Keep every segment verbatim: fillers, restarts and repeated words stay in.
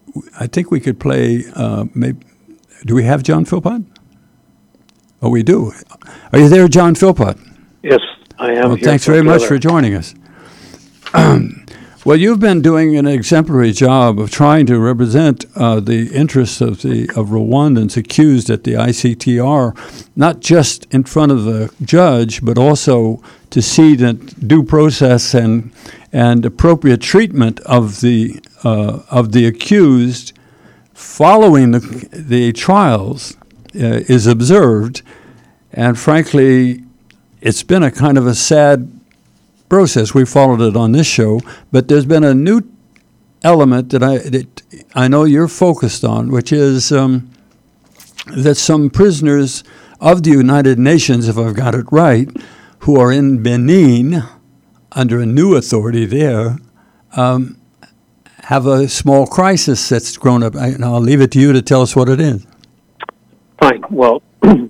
I think we could play. Uh, maybe, do we have John Philpott? Oh, we do. Are you there, John Philpott? Yes, I am. Well, here thanks very much for joining us. Well, you've been doing an exemplary job of trying to represent uh, the interests of the of Rwandans accused at the I C T R, not just in front of the judge, but also to see that due process and and appropriate treatment of the uh, of the accused following the the trials uh, is observed, and frankly, it's been a kind of a sad process. We followed it on this show, but there's been a new element that I that I know you're focused on, which is um, that some prisoners of the United Nations, if I've got it right, who are in Benin under a new authority there, um, have a small crisis that's grown up. I, and I'll leave it to you to tell us what it is. Fine. Well,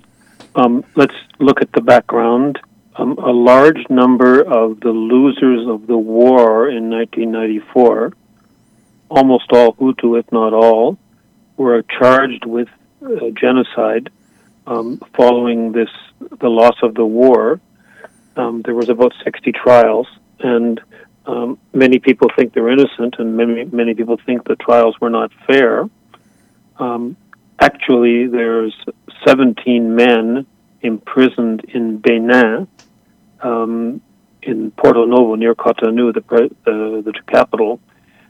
um, let's look at the background. Um, a large number of the losers of the war in nineteen ninety-four, almost all Hutu, if not all, were charged with uh, genocide um, following this the loss of the war. Um, there was about sixty trials, and um, many people think they're innocent, and many many people think the trials were not fair. Um, actually, there's seventeen men imprisoned in Benin, um, in Porto Novo near Cotonou, the, uh, the capital,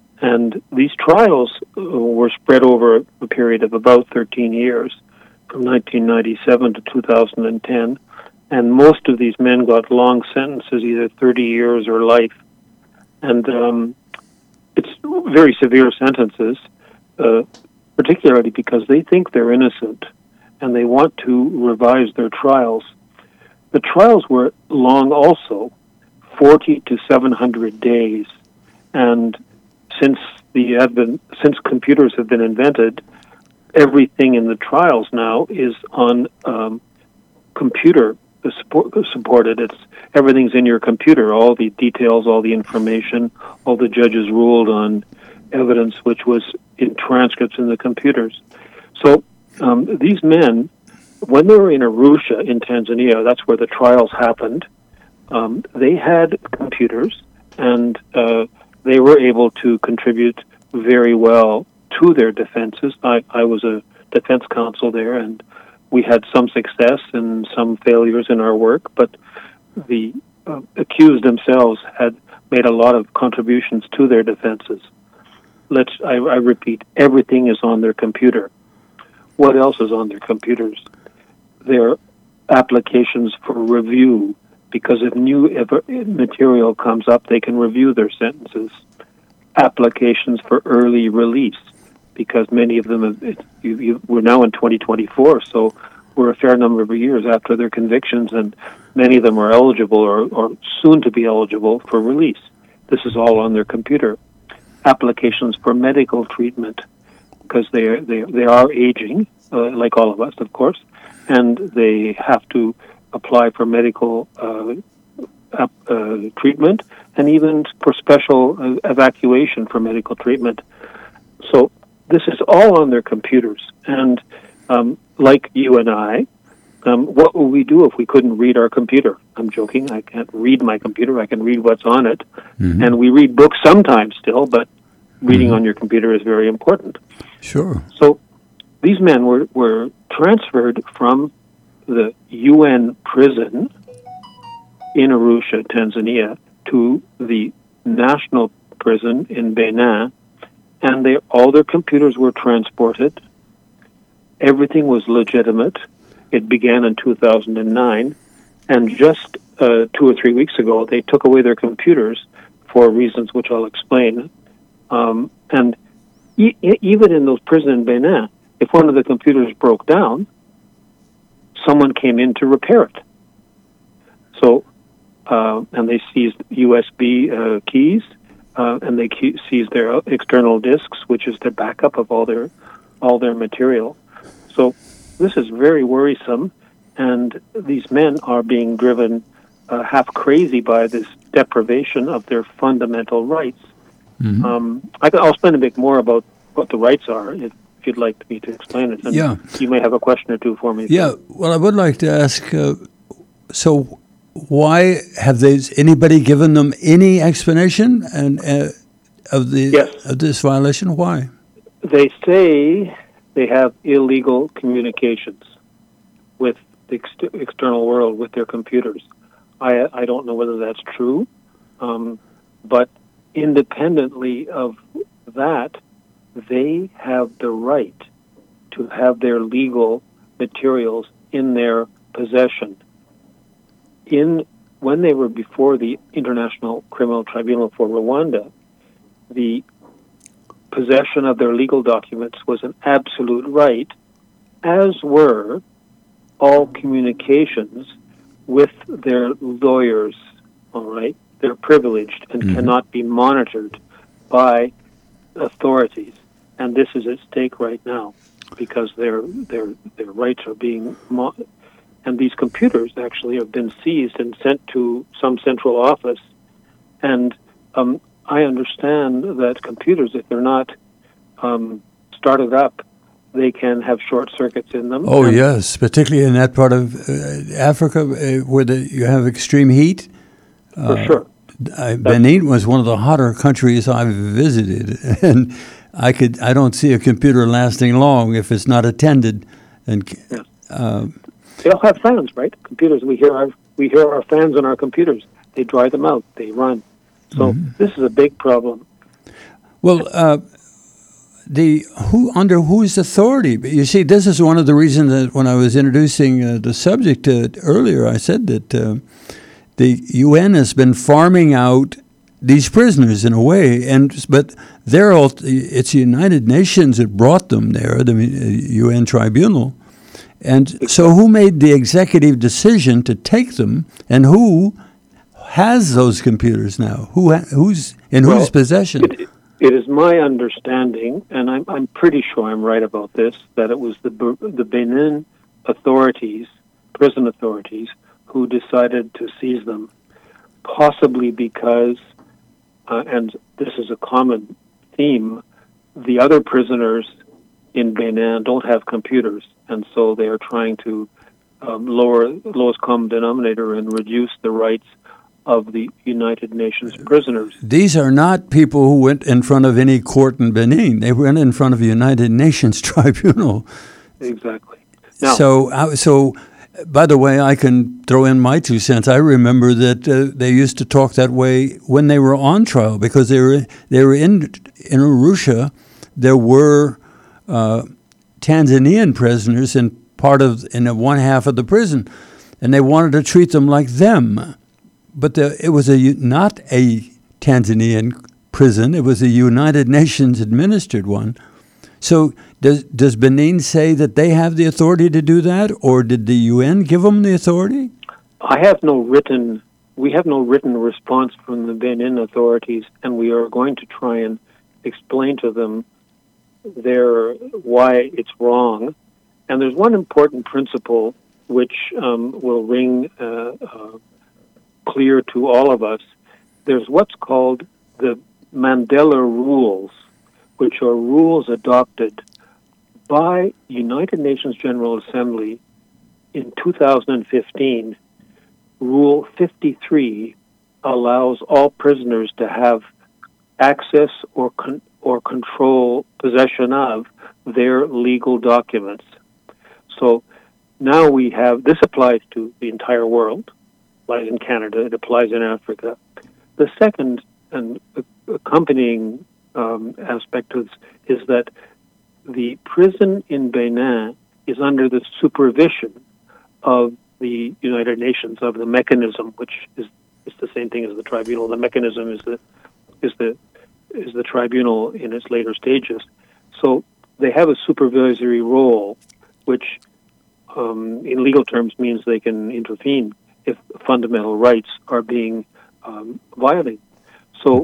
and these trials uh, were spread over a period of about thirteen years, from nineteen ninety-seven to two thousand ten. And most of these men got long sentences, either thirty years or life. And um, it's very severe sentences, uh, particularly because they think they're innocent and they want to revise their trials. The trials were long also, forty to seven hundred days. And since the advent, since computers have been invented, everything in the trials now is on um, computer Support, supported. It's everything's in your computer. All the details, all the information, all the judges ruled on evidence which was in transcripts in the computers. So um, these men, when they were in Arusha in Tanzania, that's where the trials happened. Um, they had computers, and uh, they were able to contribute very well to their defenses. I, I was a defense counsel there, and we had some success and some failures in our work, but the uh, accused themselves had made a lot of contributions to their defenses. Let's, I, I repeat, everything is on their computer. What else is on their computers? Their applications for review, because if new material comes up, they can review their sentences. Applications for early release, because many of them, have, it, you, you, we're now in twenty twenty-four, so we're a fair number of years after their convictions, and many of them are eligible or, or soon to be eligible for release. This is all on their computer. Applications for medical treatment, because they are, they, they are aging, uh, like all of us, of course, and they have to apply for medical uh, ap, uh, treatment, and even for special uh, evacuation for medical treatment. So this is all on their computers, and um, like you and I, um, what would we do if we couldn't read our computer? I'm joking. I can't read my computer. I can read what's on it, mm-hmm. and we read books sometimes still, but reading mm-hmm. on your computer is very important. Sure. So these men were, were transferred from the U N prison in Arusha, Tanzania, to the national prison in Benin, and they, all their computers were transported. Everything was legitimate. It began in two thousand nine, and just uh, two or three weeks ago, they took away their computers for reasons which I'll explain. Um, and e- even in those prisons in Benin, if one of the computers broke down, someone came in to repair it. So, uh, and they seized U S B uh, keys, uh, and they key- seized their external disks, which is the backup of all their all their material. So this is very worrisome, and these men are being driven uh, half crazy by this deprivation of their fundamental rights. Mm-hmm. Um, I, I'll explain a bit more about what the rights are, if, if you'd like me to explain it. And yeah. You may have a question or two for me. Yeah, well, I would like to ask, uh, so why have they, anybody given them any explanation and uh, of the yes. of this violation? Why? They say they have illegal communications with the ex- external world, with their computers. I, I don't know whether that's true, um, but independently of that, they have the right to have their legal materials in their possession. In when they were before the International Criminal Tribunal for Rwanda, the possession of their legal documents was an absolute right, as were all communications with their lawyers. All right, they're privileged and mm-hmm. cannot be monitored by authorities, and this is at stake right now because their their their rights are being mo- and these computers actually have been seized and sent to some central office. And um, I understand that computers, if they're not um, started up, they can have short circuits in them. Oh, yes, particularly in that part of uh, Africa uh, where the, you have extreme heat. For uh, sure. I, Benin was one of the hotter countries I've visited, and I could I don't see a computer lasting long if it's not attended. And yes. uh, they all have fans, right? Computers. We hear our we hear our fans on our computers. They dry them out. They run. So mm-hmm. this is a big problem. Well, uh, the who under whose authority? You see, this is one of the reasons that when I was introducing uh, the subject uh, earlier, I said that uh, the U N has been farming out these prisoners in a way, and but they're all, it's the United Nations that brought them there, the U N tribunal. And so who made the executive decision to take them, and who has those computers now? Who who's in well, whose possession? It, it is my understanding, and I'm I'm pretty sure I'm right about this, that it was the the Benin authorities, prison authorities, who decided to seize them, possibly because, uh, and this is a common theme, the other prisoners in Benin don't have computers, and so they are trying to um, lower lowest common denominator and reduce the rights of the United Nations prisoners. These are not people who went in front of any court in Benin. They went in front of the United Nations tribunal. Exactly. Now, so, uh, so. By the way, I can throw in my two cents. I remember that uh, they used to talk that way when they were on trial because they were they were in in Arusha. There were uh, Tanzanian prisoners in part of in one half of the prison, and they wanted to treat them like them. But the, it was a not a Tanzanian prison; it was a United Nations administered one. So does does Benin say that they have the authority to do that, or did the U N give them the authority? I have no written, we have no written response from the Benin authorities, and we are going to try and explain to them their why it's wrong. And there's one important principle which um, will ring uh, uh, clear to all of us. There's what's called the Mandela Rules, which are rules adopted by United Nations General Assembly in two thousand fifteen. Rule fifty-three allows all prisoners to have access or con- or control possession of their legal documents. So now we have, this applies to the entire world, like in Canada, it applies in Africa. The second and accompanying Um, aspect is, is that the prison in Benin is under the supervision of the United Nations, of the mechanism, which is, is the same thing as the tribunal. The mechanism is the is the is the tribunal in its later stages. So they have a supervisory role, which um, in legal terms means they can intervene if fundamental rights are being um, violated. So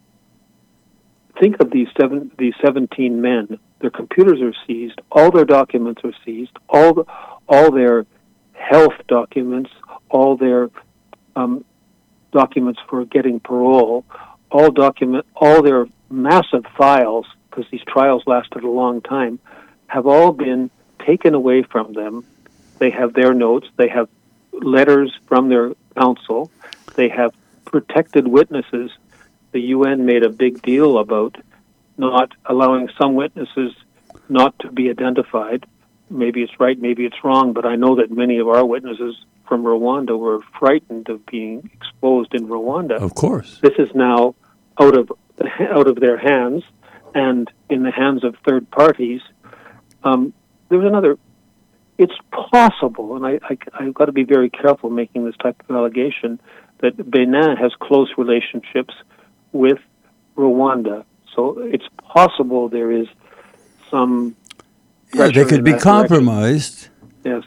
think of these seven, these seventeen men. Their computers are seized. All their documents are seized. All, the, all their health documents, all their um, documents for getting parole, all document, all their massive files because these trials lasted a long time, have all been taken away from them. They have their notes. They have letters from their counsel. They have protected witnesses. The U N made a big deal about not allowing some witnesses not to be identified. Maybe it's right, maybe it's wrong, but I know that many of our witnesses from Rwanda were frightened of being exposed in Rwanda. Of course. This is now out of out of their hands and in the hands of third parties. Um, there's another. It's possible, and I, I, I've got to be very careful making this type of allegation, that Benin has close relationships with Rwanda. So it's possible there is some. Yeah, they could be compromised. Direction. Yes.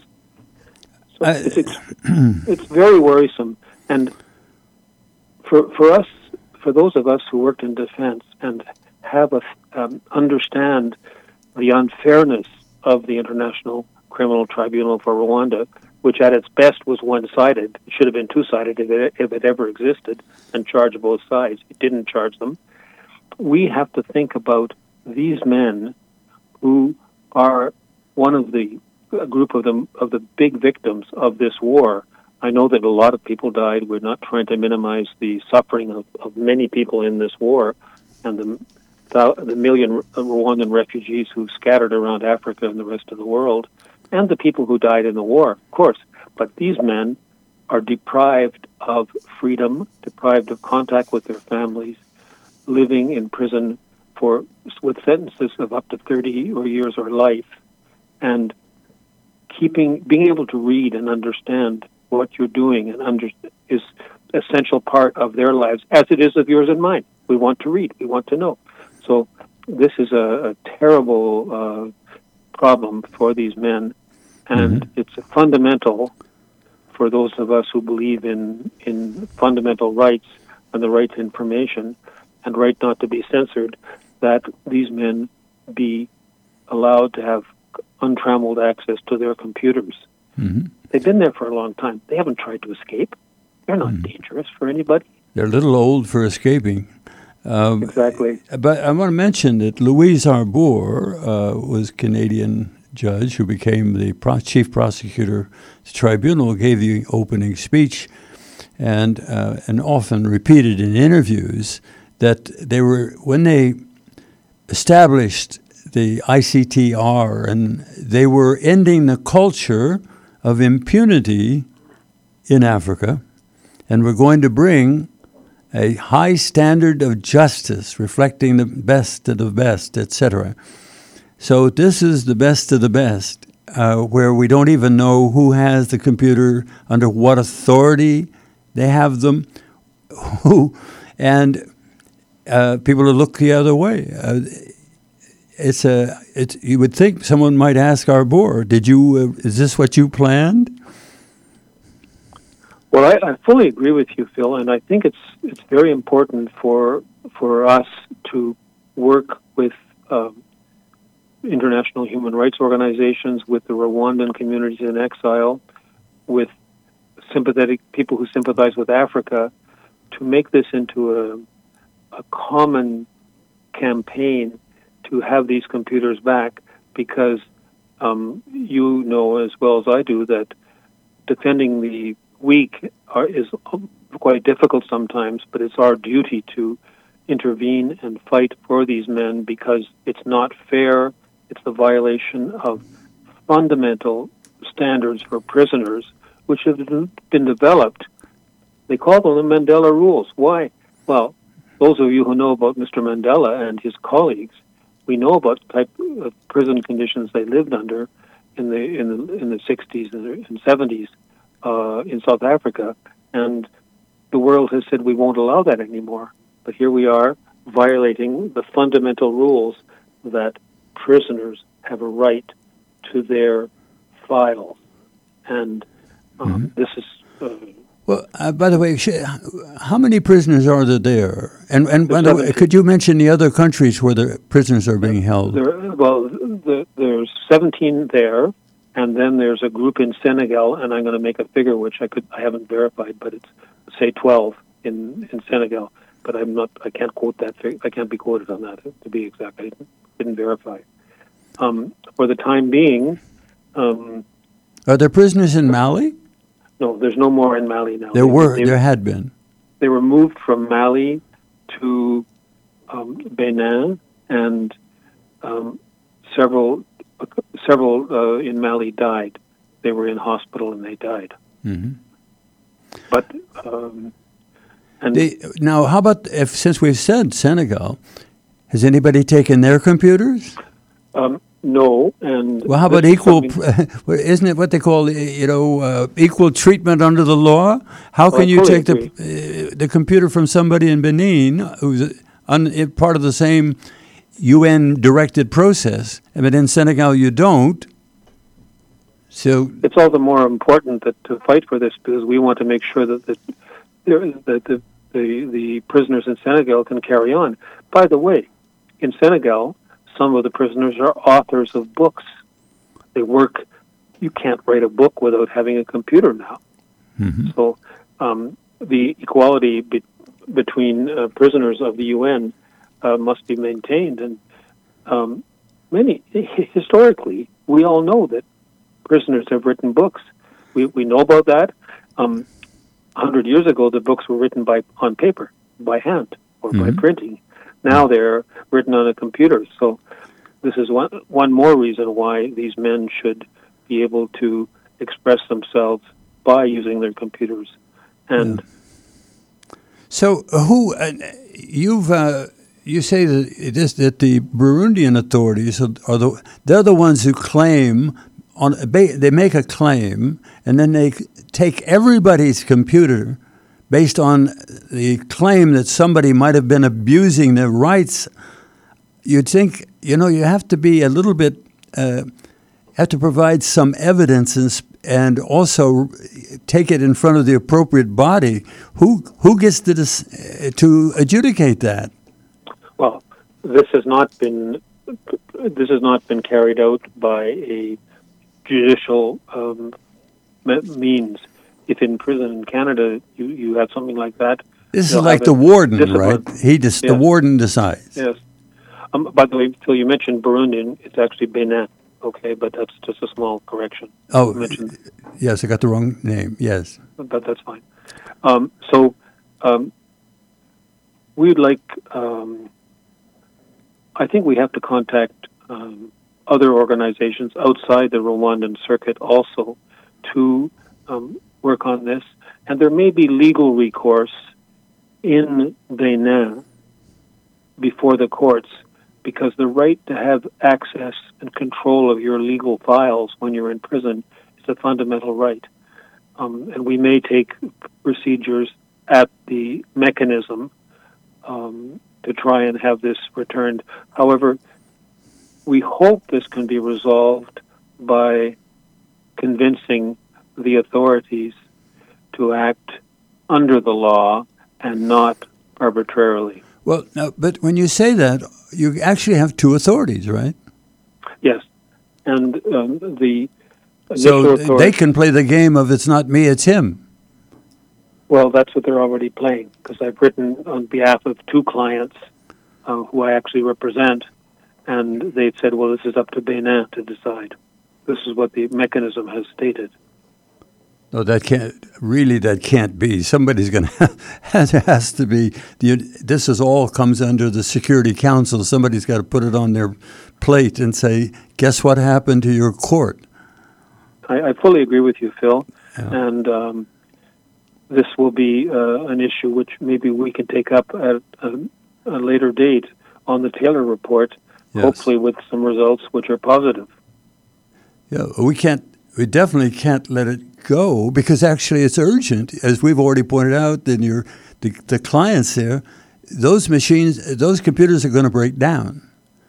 So I, it's, it's, it's very worrisome. And for for us, for those of us who worked in defense and have a um, understand the unfairness of the International Criminal Tribunal for Rwanda, which at its best was one-sided. It should have been two-sided if it, if it ever existed, and charge both sides. It didn't charge them. We have to think about these men who are one of the a group of them of the big victims of this war. I know that a lot of people died. We're not trying to minimize the suffering of, of many people in this war, and the the million Rwandan refugees who scattered around Africa and the rest of the world, and the people who died in the war, of course. But these men are deprived of freedom, deprived of contact with their families, living in prison for with sentences of up to thirty or years or life, and keeping being able to read and understand what you're doing and under, is essential part of their lives, as it is of yours and mine. We want to read. We want to know. So this is a, a terrible uh, problem for these men, and mm-hmm. it's fundamental for those of us who believe in, in fundamental rights and the right to information and right not to be censored, that these men be allowed to have untrammeled access to their computers. Mm-hmm. They've been there for a long time. They haven't tried to escape. They're not mm-hmm. dangerous for anybody. They're a little old for escaping. Um, exactly. But I want to mention that Louise Arbour uh, was a Canadian judge who became the pro- chief prosecutor. The tribunal gave the opening speech, and uh, and often repeated in interviews that they were when they established the I C T R, and they were ending the culture of impunity in Africa, and were going to bring a high standard of justice reflecting the best of the best, et cetera. So this is the best of the best, uh, where we don't even know who has the computer, under what authority they have them, who, and uh, people will look the other way. Uh, it's a. It's, you would think someone might ask Arbour, "Did you? Uh, is this what you planned?" Well, I, I fully agree with you, Phil, and I think it's it's very important for for us to work with um, international human rights organizations, with the Rwandan communities in exile, with sympathetic people who sympathize with Africa, to make this into a a common campaign to have these computers back, because um, you know as well as I do that defending the weak are, is quite difficult sometimes, but it's our duty to intervene and fight for these men, because it's not fair. It's the violation of fundamental standards for prisoners, which have been developed. They call them the Mandela Rules. Why? Well, those of you who know about Mister Mandela and his colleagues, we know about the type of prison conditions they lived under in the in the in the sixties and seventies. Uh, in South Africa, and the world has said we won't allow that anymore. But here we are, violating the fundamental rules that prisoners have a right to their files. And um, mm-hmm. this is... Uh, well, uh, by the way, sh- how many prisoners are there there? And, and by the way, could you mention the other countries where the prisoners are being held? There, well, the, there's seventeen there. And then there's a group in Senegal, and I'm going to make a figure which I could I haven't verified, but it's say twelve in, in Senegal. but I'm not. I can't quote that. I can't be quoted on that to be exact. I didn't, didn't verify. Um, for the time being, um, are there prisoners in Mali? No, there's no more in Mali now. There they, were. They, there had been. They were moved from Mali to um, Benin, and um, several uh, several uh, in Mali died. They were in hospital and they died. Mm-hmm. But um, and they, now, how about if since we've said Senegal, has anybody taken their computers? Um, no, and well, how about equal? Isn't it what they call, you know, uh, equal treatment under the law? How can well, you totally take the uh, the computer from somebody in Benin who's un, part of the same U N directed process, but in Senegal you don't? So it's all the more important that to fight for this because we want to make sure that the that the the, the prisoners in Senegal can carry on. By the way, in Senegal, some of the prisoners are authors of books. They work. You can't write a book without having a computer now. Mm-hmm. So um, the equality be- between uh, prisoners of the U N uh, must be maintained. And um, many historically, we all know that prisoners have written books. We we know about that. Um, A hundred years ago, the books were written by on paper, by hand, or mm-hmm. by printing. Now they're written on a computer. So this is one one more reason why these men should be able to express themselves by using their computers. And yeah. so, who uh, you've uh, you say that it is that the Burundian authorities are, are the they're the ones who claim on they make a claim and then they take everybody's computer based on the claim that somebody might have been abusing their rights. You'd think, you know, you have to be a little bit, uh, have to provide some evidence and, and also take it in front of the appropriate body. Who who gets to dis, to adjudicate that? Well, this has not been this has not been carried out by a judicial um, means. If in prison in Canada you, you have something like that, this is like the warden, right? He just yes. The warden decides. Yes. Um, by the way, Phil, you mentioned Burundian. It's actually Benin. Okay, but that's just a small correction. Oh, yes, I got the wrong name. Yes, but that's fine. Um, so um, we'd like. Um, I think we have to contact um, other organizations outside the Rwandan circuit also to um, work on this, and there may be legal recourse in Benin before the courts, because the right to have access and control of your legal files when you're in prison is a fundamental right. Um, and we may take procedures at the mechanism um, to try and have this returned. However, we hope this can be resolved by convincing the authorities to act under the law and not arbitrarily. Well, no, but when you say that, you actually have two authorities, right? Yes, and um, the so they can play the game of it's not me, it's him. Well, that's what they're already playing, because I've written on behalf of two clients uh, who I actually represent, and they've said, well, this is up to Benin to decide. This is what the mechanism has stated. No, that can't, really that can't be. Somebody's going to, it has to be, the, this is all comes under the Security Council. Somebody's got to put it on their plate and say, guess what happened to your court? I, I fully agree with you, Phil. Yeah. And um, this will be uh, an issue which maybe we can take up at a, a later date on the Taylor Report, yes. Hopefully with some results which are positive. Yeah, we can't, we definitely can't let it go because actually it's urgent, as we've already pointed out. Then your the, the clients there, those machines, those computers are going to break down,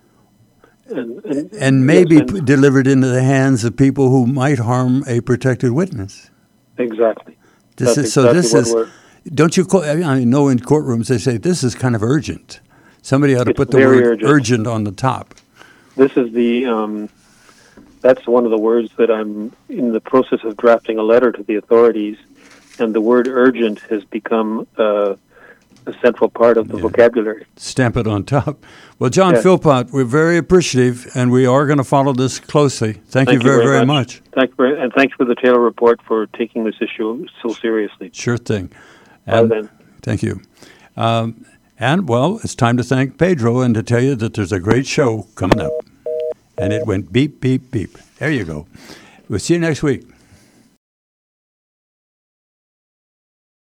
and, and, and maybe yes, and delivered into the hands of people who might harm a protected witness. Exactly. This That's is so. Exactly this is. Don't you? Call, I know in courtrooms they say this is kind of urgent. Somebody ought to it's put the word urgent. urgent on the top. This is the. Um, That's one of the words that I'm in the process of drafting a letter to the authorities, and the word urgent has become uh, a central part of the Yeah. vocabulary. Stamp it on top. Well, John Yes. Philpott, we're very appreciative, and we are going to follow this closely. Thank, you very, very much. Thank you very, and thanks for the Taylor Report for taking this issue so seriously. Sure thing. Bye And then. thank you. Um, and, well, it's time to thank Pedro and to tell you that there's a great show coming up. And it went beep, beep, beep. There you go. We'll see you next week.